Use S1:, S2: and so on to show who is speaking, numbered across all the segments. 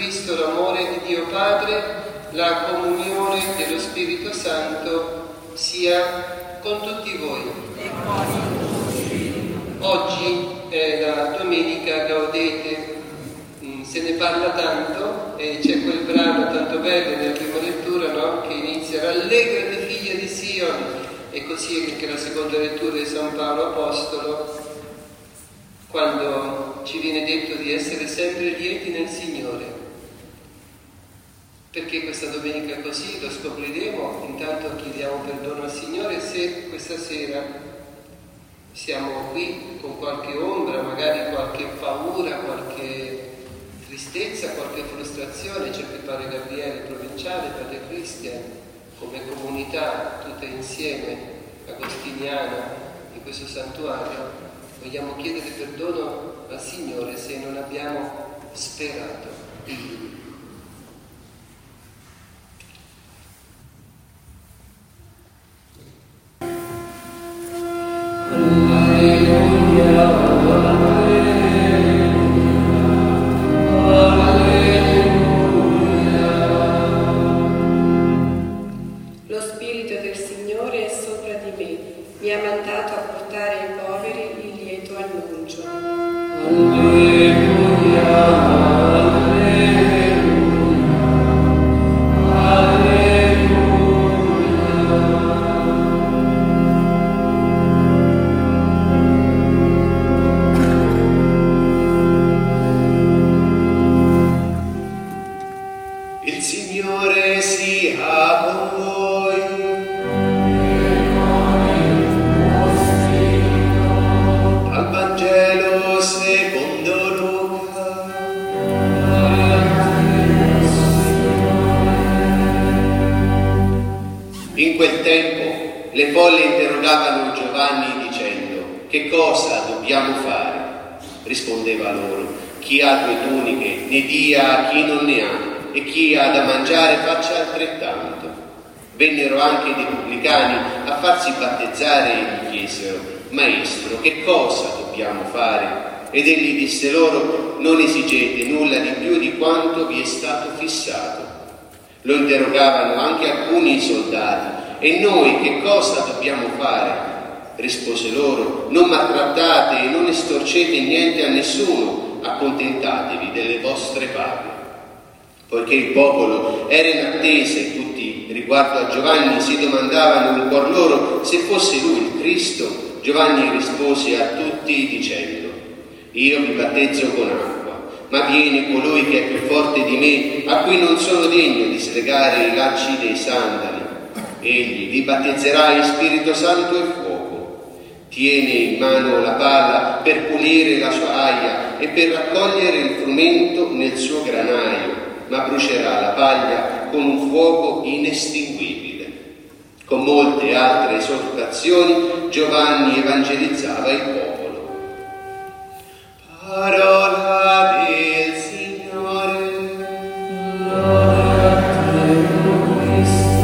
S1: Cristo, l'amore di Dio Padre, la comunione dello Spirito Santo sia con tutti voi. Oggi è la domenica Gaudete, se ne parla tanto e c'è quel brano tanto bello nella prima lettura, no? Che inizia: rallegrati figlia di Sion, e così anche la seconda lettura di San Paolo Apostolo, quando ci viene detto di essere sempre lieti nel Signore. Perché questa domenica così? Lo scopriremo. Intanto chiediamo perdono al Signore se questa sera siamo qui con qualche ombra, magari qualche paura, qualche tristezza, qualche frustrazione. C'è qui Padre Gabriele Provinciale, Padre Cristian, come comunità tutta insieme agostiniana in questo santuario. Vogliamo chiedere perdono al Signore se non abbiamo sperato in Lui.
S2: Lo Spirito del Signore è sopra di me, mi ha mandato a portare ai poveri il lieto annuncio. Alleluia.
S3: In quel tempo le folle interrogavano Giovanni dicendo: che cosa dobbiamo fare? Rispondeva loro: chi ha 2 tuniche ne dia a chi non ne ha, e chi ha da mangiare faccia altrettanto. Vennero anche dei pubblicani a farsi battezzare e gli chiesero: Maestro, che cosa dobbiamo fare? Ed egli disse loro: non esigete nulla di più di quanto vi è stato fissato. Lo interrogavano anche alcuni soldati: e noi che cosa dobbiamo fare? Rispose loro: non maltrattate e non estorcete niente a nessuno, accontentatevi delle vostre paghe. Poiché il popolo era in attesa e tutti riguardo a Giovanni si domandavano in cuor loro se fosse lui il Cristo, Giovanni rispose a tutti dicendo: io vi battezzo con acqua, ma viene colui che è più forte di me, a cui non sono degno di slegare i lacci dei sandali. Egli vi battezzerà in Spirito Santo e fuoco. Tiene in mano la pala per pulire la sua aia e per raccogliere il frumento nel suo granaio, ma brucerà la paglia con un fuoco inestinguibile. Con molte altre esortazioni Giovanni evangelizzava il popolo. Parola del Signore. Gloria a te, Cristo.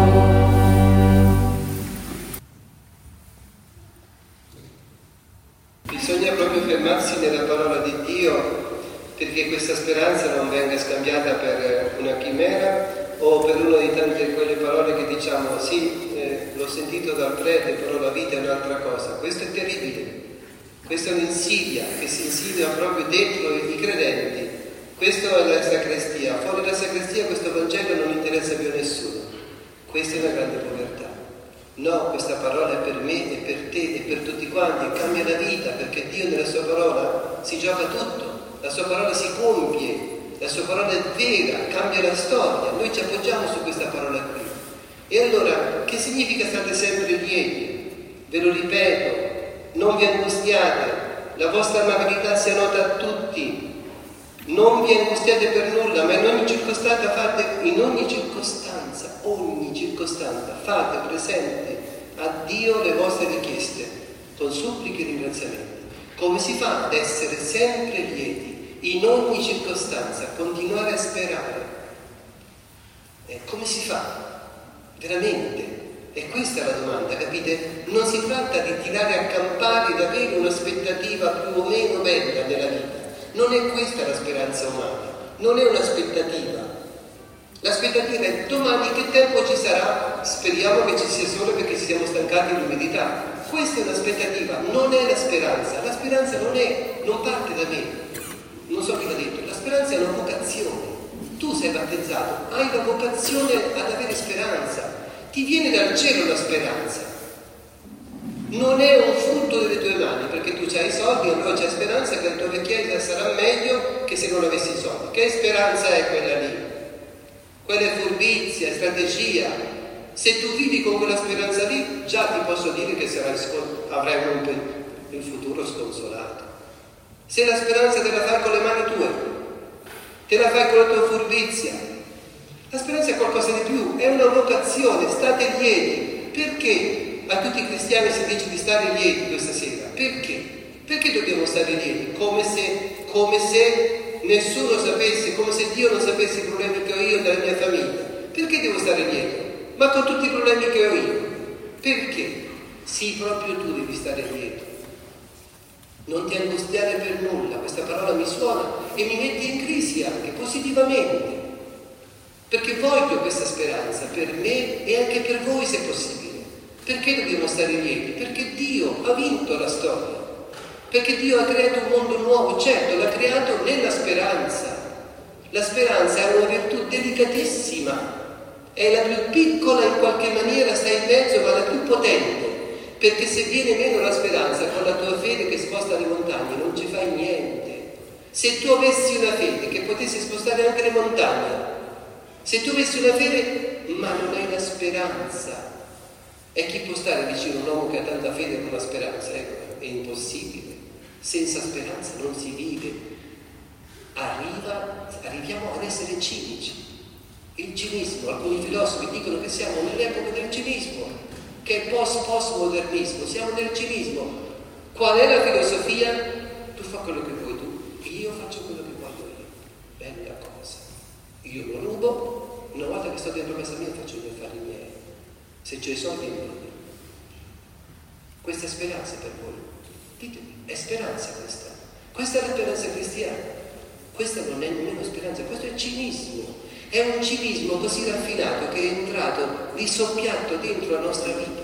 S1: Bisogna proprio fermarsi nella parola di Dio, perché questa speranza non venga scambiata per una chimera o per una di tante quelle parole che diciamo: sì, l'ho sentito dal prete, però la vita è un'altra cosa. Questo è terribile. Questa è un'insidia che si insidia proprio dentro i credenti. Questa è la sacrestia. Fuori dalla sacrestia questo Vangelo non interessa più a nessuno. Questa è una grande povertà. No, questa parola è per me, è per te, è per tutti quanti, e cambia la vita, perché Dio nella sua parola si gioca tutto. La sua parola si compie, la sua parola è vera, cambia la storia. Noi ci appoggiamo su questa parola qui. E allora, che significa state sempre lieti? Ve lo ripeto, non vi angustiate, la vostra amabilità sia nota a tutti, non vi angustiate per nulla, ma in ogni circostanza fate presente a Dio le vostre richieste, con suppliche e ringraziamenti. Come si fa ad essere sempre lieti, in ogni circostanza, a continuare a sperare? Come si fa? Veramente? E questa è la domanda, capite? Non si tratta di tirare a campare, di avere un'aspettativa più o meno bella nella vita. Non è questa la speranza umana. non è un'aspettativa. L'aspettativa è domani che tempo ci sarà, speriamo che ci sia sole perché ci siamo stancati dell'umidità. Questa è un'aspettativa, non è la speranza. La speranza non parte da me, non so chi l'ha detto, la speranza è una vocazione. Tu sei battezzato, hai la vocazione ad avere speranza, ti viene dal cielo la speranza. Non è un frutto delle tue mani, perché tu hai i soldi e allora c'è speranza che la tua vecchiaia sarà meglio che se non avessi i soldi. Che speranza è quella lì? Quella è furbizia, strategia. Se tu vivi con quella speranza lì, già ti posso dire che avrai il futuro sconsolato. Se la speranza te la fai con le mani tue, te la fai con la tua furbizia, la speranza è qualcosa di più, è una vocazione. State lieti. Perché a tutti i cristiani si dice di stare lieti questa sera? Perché? Perché dobbiamo stare lieti? Come se nessuno sapesse, come se Dio non sapesse i problemi che ho io della mia famiglia. Perché devo stare lieto? Ma con tutti i problemi che ho io. Perché? Sì, proprio tu devi stare lieto. Non ti angustiare per nulla. Questa parola mi suona e mi mette in crisi anche, positivamente. Perché voglio questa speranza per me e anche per voi se possibile. Perché dobbiamo stare lieti? Perché Dio ha vinto la storia. Perché Dio ha creato un mondo nuovo. Certo, l'ha creato nella speranza. La speranza è una virtù delicatissima. È la più piccola in qualche maniera, sta in mezzo, ma la più potente. Perché se viene meno la speranza con la tua fede che sposta le montagne, non ci fai niente. Se tu avessi una fede che potesse spostare anche le montagne, se tu avessi una fede, ma non hai la speranza. E chi può stare vicino a un uomo che ha tanta fede con la speranza? È impossibile. Senza speranza non si vive. Arriviamo ad essere cinici. Il cinismo, alcuni filosofi dicono che siamo nell'epoca del cinismo, che è post-modernismo, siamo nel cinismo. Qual è la filosofia? Tu fai quello che vuoi tu, io faccio quello che voglio io. Bella cosa. Io lo rubo, una volta che sto dentro casa mia faccio gli affari miei. Se c'è i soldi, mi voglio. Questa è speranza per voi. Ditemi, è speranza questa? Questa è la speranza cristiana. Questa non è nemmeno speranza, questo è cinismo. È un cinismo così raffinato che è entrato di soppiatto dentro la nostra vita.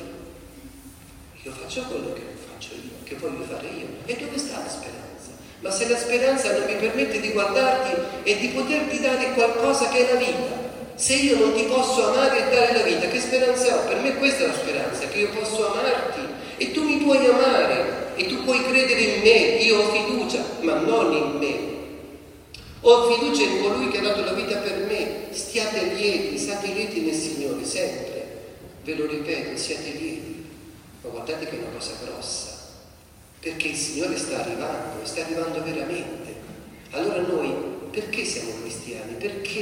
S1: Io faccio quello che faccio io, che voglio fare io. E dove sta la speranza? Ma se la speranza non mi permette di guardarti e di poterti dare qualcosa che è la vita, se io non ti posso amare e dare la vita, che speranza ho? Per me questa è la speranza, che io posso amarti e tu mi puoi amare e tu puoi credere in me, io ho fiducia, ma non in me. Ho fiducia in colui che ha dato la vita per me. State lieti nel Signore, sempre. Ve lo ripeto, siate lieti. Ma guardate che è una cosa grossa, perché il Signore sta arrivando veramente. Allora noi, perché siamo cristiani?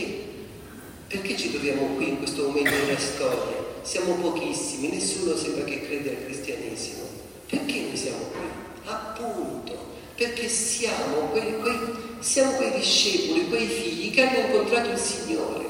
S1: Perché ci troviamo qui in questo momento della storia? Siamo pochissimi, nessuno sembra che crede al cristianesimo. Perché noi siamo qui? Appunto, perché siamo quei discepoli, quei figli che hanno incontrato il Signore.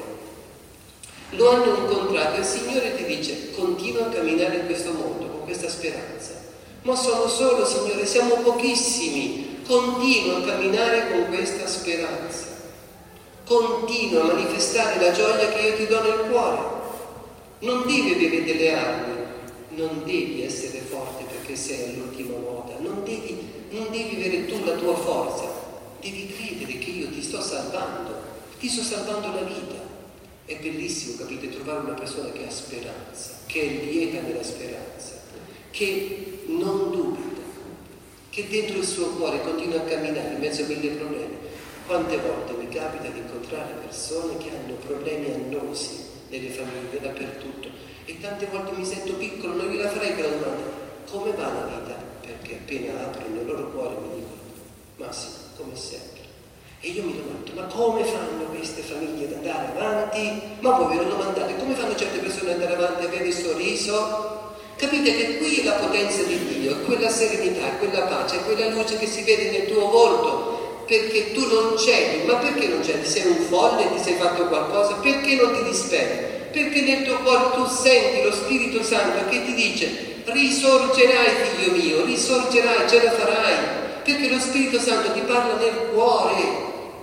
S1: Lo hanno incontrato e il Signore ti dice: continua a camminare in questo mondo con questa speranza. Ma sono solo, Signore, siamo pochissimi. Continua a camminare con questa speranza. Continua a manifestare la gioia che io ti do nel cuore. Non devi avere delle armi, non devi essere forte perché sei all'ultima moda, non devi avere tu la tua forza, devi credere che io ti sto salvando la vita. È bellissimo, capite, trovare una persona che ha speranza, che è lieta nella speranza, che non dubita, che dentro il suo cuore continua a camminare in mezzo a mille problemi. Quante volte mi capita di incontrare persone che hanno problemi annosi nelle famiglie, dappertutto, e tante volte mi sento piccolo, non gliela farei quella domanda: come va la vita? Perché appena aprono il loro cuore mi dicono: Massimo, come sempre. E io mi domando: ma come fanno queste famiglie ad andare avanti? Ma voi ve lo domandate, come fanno certe persone ad andare avanti, avere il sorriso? Capite che qui è la potenza di Dio, è quella serenità, è quella pace, è quella luce che si vede nel tuo volto, perché tu non cedi. Ma perché non cedi? Sei un folle, ti sei fatto qualcosa? Perché non ti disperi? Perché nel tuo cuore tu senti lo Spirito Santo che ti dice: risorgerai, figlio mio, risorgerai, ce la farai, perché lo Spirito Santo ti parla nel cuore.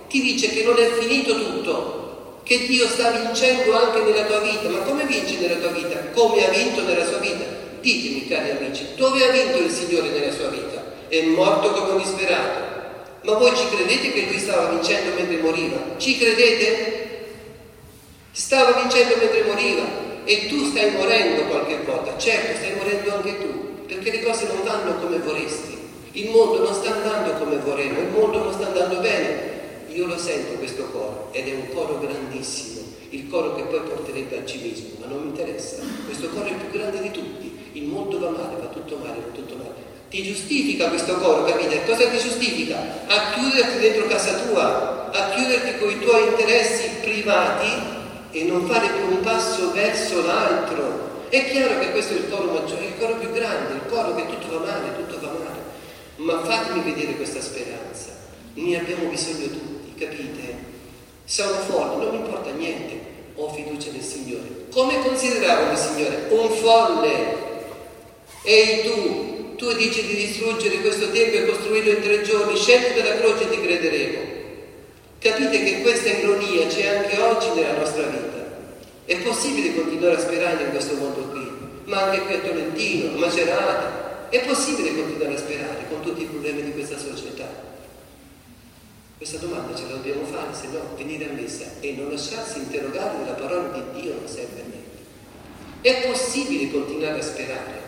S1: ti dice che non è finito tutto, che Dio sta vincendo anche nella tua vita. Ma come vince nella tua vita? Come ha vinto nella sua vita? Ditemi, cari amici, dove ha vinto il Signore nella sua vita? È morto come un disperato. Ma voi ci credete che lui stava vincendo mentre moriva? Ci credete? Stava vincendo mentre moriva e tu stai morendo qualche volta. Certo, stai morendo anche tu, perché le cose non vanno come vorresti. Il mondo non sta andando come vorremmo, il mondo non sta andando bene. Io lo sento questo coro ed è un coro grandissimo, il coro che poi porterebbe al civismo, ma non mi interessa. Questo coro è il più grande di tutti. Il mondo va male, va tutto male, va tutto male. Ti giustifica questo coro, capite? Cosa ti giustifica? A chiuderti dentro casa tua, a chiuderti con i tuoi interessi privati e non fare più un passo verso l'altro. È chiaro che questo è il coro maggiore, il coro più grande, il coro che tutto va male, tutto va male. Ma fatemi vedere questa speranza. Ne abbiamo bisogno tutti, capite? Sono folle, non mi importa niente, ho fiducia nel Signore. Come consideravo il Signore? Un folle. Ehi tu dici di distruggere questo tempio e costruirlo in 3 giorni, scendi dalla croce e ti crederemo. Capite che questa ironia c'è anche oggi nella nostra vita. È possibile continuare a sperare in questo mondo qui, ma anche qui a Tolentino, a Macerata. È possibile continuare a sperare con tutti i problemi di questa società? Questa domanda ce la dobbiamo fare, se no venire a messa e non lasciarsi interrogare dalla parola di Dio non serve a niente. È possibile continuare a sperare?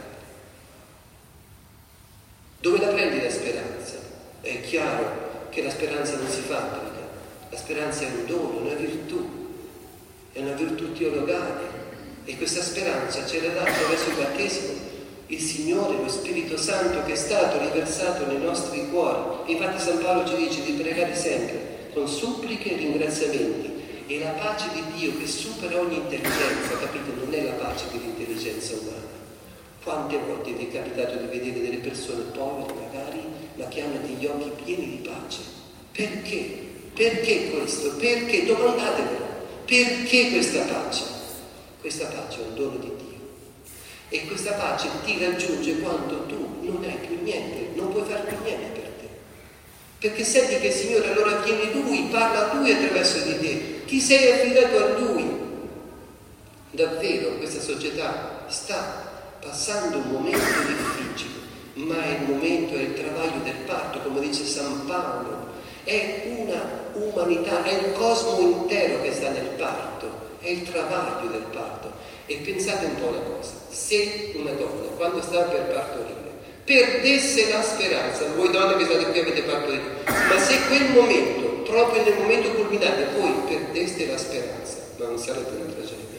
S1: Dove la prendi la speranza? È chiaro che la speranza non si fabbrica, la speranza è un dono, è una virtù teologale e questa speranza ce l'ha data attraverso il battesimo il Signore, lo Spirito Santo che è stato riversato nei nostri cuori. Infatti San Paolo ci dice di pregare sempre con suppliche e ringraziamenti e la pace di Dio che supera ogni intelligenza, capite? Non è la pace dell'intelligenza umana. Quante volte vi è capitato di vedere delle persone povere magari, ma che hanno degli occhi pieni di pace? Perché? Perché questo? Perché? Domandatevelo. Perché questa pace? Questa pace è un dono di Dio. E questa pace ti raggiunge quando tu non hai più niente, non puoi fare più niente per te. Perché senti che il Signore allora viene Lui, parla a Lui attraverso di te, ti sei affidato a Lui. Davvero questa società sta passando un momento difficile, ma è il momento, è il travaglio del parto, come dice San Paolo, è una umanità, è il cosmo intero che sta nel parto, è il travaglio del parto. E pensate un po' una cosa, se una donna quando sta per partorire perdesse la speranza, voi donne che state qui avete partorito, ma se quel momento, proprio nel momento culminante, voi perdeste la speranza, non sarebbe una tragedia.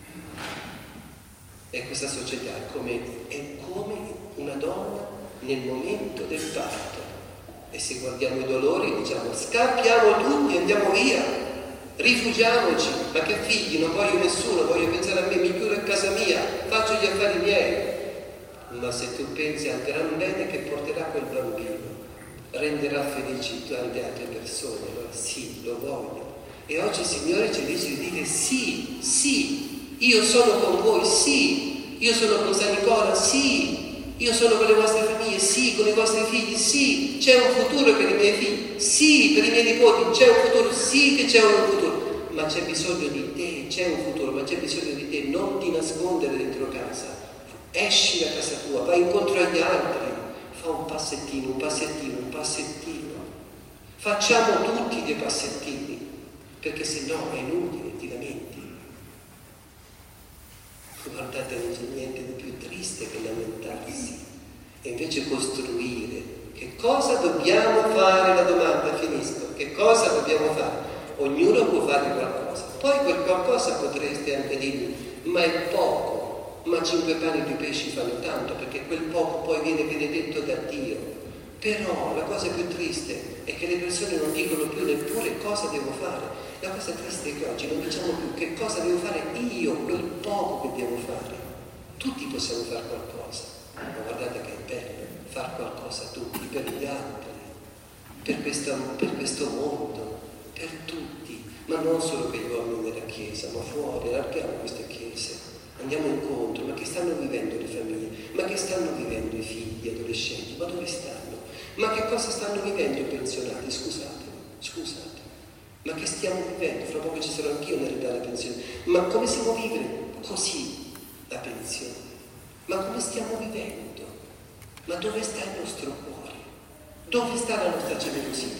S1: E questa società è come una donna nel momento del parto. E se guardiamo i dolori diciamo scappiamo tutti, andiamo via. Rifugiamoci, ma che figli, non voglio nessuno, voglio pensare a me, mi chiudo in casa mia, faccio gli affari miei. Ma se tu pensi al gran bene che porterà quel bambino, renderà felici tante altre persone, allora sì, lo voglio. E oggi il Signore ci dice di dire sì, sì, io sono con voi, sì, io sono con San Nicola, sì, io sono con le vostre famiglie, sì, con i vostri figli, sì, c'è un futuro per i miei figli, sì, per i miei nipoti, c'è un futuro, sì che c'è un futuro, ma c'è bisogno di te, c'è un futuro, ma c'è bisogno di te, non ti nascondere dentro casa, esci da casa tua, vai incontro agli altri, fa un passettino, un passettino, un passettino, facciamo tutti dei passettini, perché se no è inutile, ti lamenti. Guardate, non c'è niente di più triste che lamentarsi e invece costruire. Che cosa dobbiamo fare? La domanda, finisco. Che cosa dobbiamo fare? Ognuno può fare qualcosa. Poi quel qualcosa potreste anche dirmi, ma è poco, ma 5 pani e 2 pesci fanno tanto, perché quel poco poi viene benedetto da Dio. Però la cosa più triste è che le persone non dicono più neppure cosa devo fare. La cosa triste è che oggi non diciamo più che cosa devo fare io, quel poco che devo fare. Tutti possiamo fare qualcosa, ma guardate che è bello, fare qualcosa tutti, per gli altri, per questo mondo, per tutti, ma non solo per gli uomini della Chiesa, ma fuori, allarghiamo queste chiese, andiamo incontro, ma che stanno vivendo le famiglie, ma che stanno vivendo i figli, gli adolescenti, ma dove stanno? Ma che cosa stanno vivendo i pensionati? Scusate. Ma che stiamo vivendo? Fra poco ci sarò anch'io nell'età della pensione. Ma come si può vivere così la pensione? Ma come stiamo vivendo? Ma dove sta il nostro cuore? Dove sta la nostra generosità?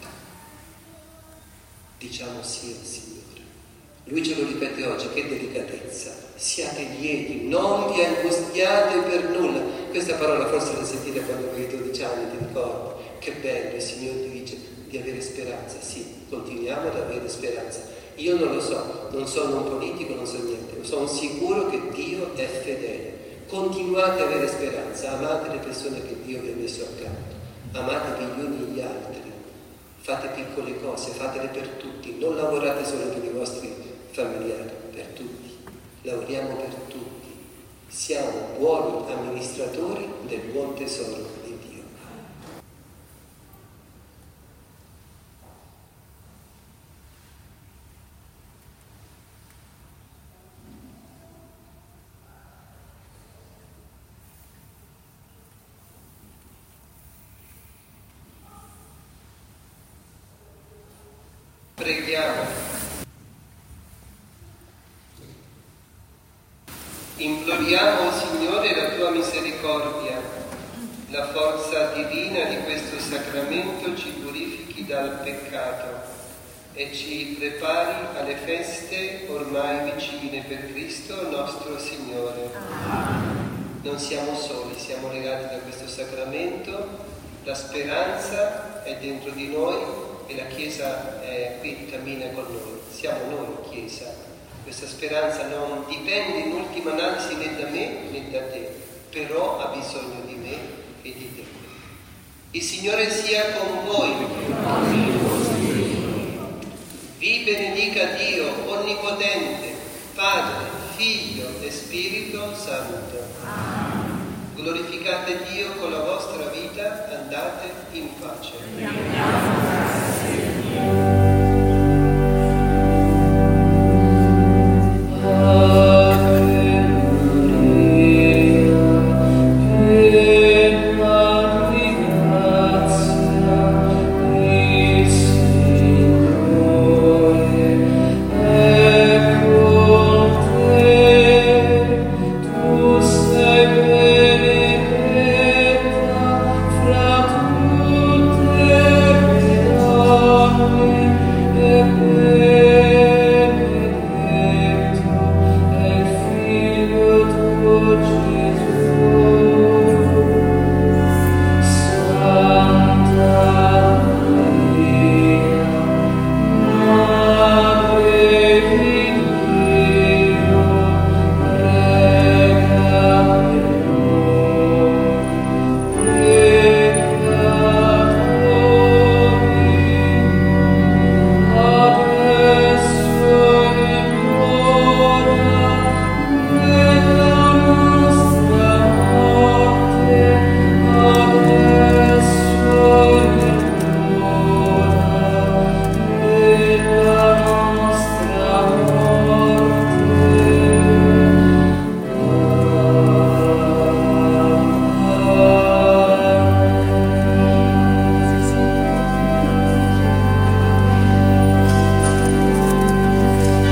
S1: Diciamo sì al Signore. Lui ce lo ripete oggi, che delicatezza. Siate lieti, non vi angustiate per nulla. Questa parola forse la sentite quando avevi 12 anni, ti ricordi? Che bello, il Signore ti dice di avere speranza. Sì, continuiamo ad avere speranza. Io non lo so, non sono un politico, non so niente, ma sono sicuro che Dio è fedele. Continuate ad avere speranza, amate le persone che Dio vi ha messo accanto, amate gli uni gli altri, fate piccole cose, fatele per tutti, non lavorate solo per i vostri familiari, per tutti, lavoriamo per tutti, siamo buoni amministratori del buon tesoro di Dio. Preghiamo. Imploriamo, Signore, la tua misericordia, la forza divina di questo sacramento ci purifichi dal peccato e ci prepari alle feste ormai vicine per Cristo nostro Signore. Non siamo soli, siamo legati da questo sacramento, la speranza è dentro di noi e la Chiesa è qui, cammina con noi, siamo noi Chiesa. Questa speranza non dipende in ultima analisi né da me né da te, però ha bisogno di me e di te. Il Signore sia con voi. Vi benedica Dio Onnipotente, Padre, Figlio e Spirito Santo. Glorificate Dio con la vostra vita, andate in pace.